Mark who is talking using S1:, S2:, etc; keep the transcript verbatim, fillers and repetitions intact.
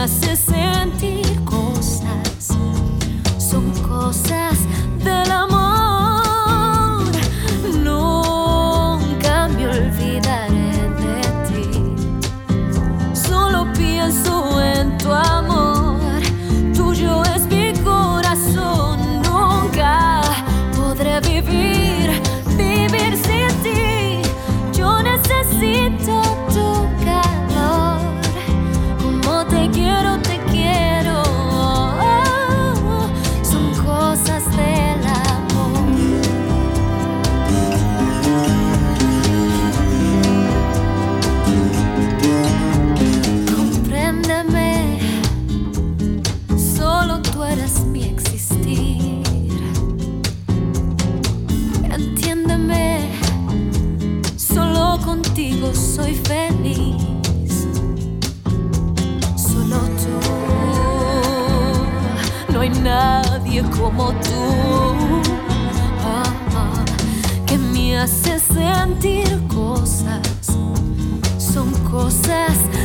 S1: hace sentir cosas, son cosas del amor. Nunca me olvidaré de ti, solo pienso en tu amor. Tuyo es mi corazón, nunca podré vivir, vivir sin ti. Yo necesito tu calor, como te quiero, te quiero. Oh, son cosas del amor. Compréndeme, solo tú eres mi existir. Entiéndeme, solo contigo soy feliz. Solo tú, no hay nadie como tú. Ah, ah, que me hace sentir cosas, son cosas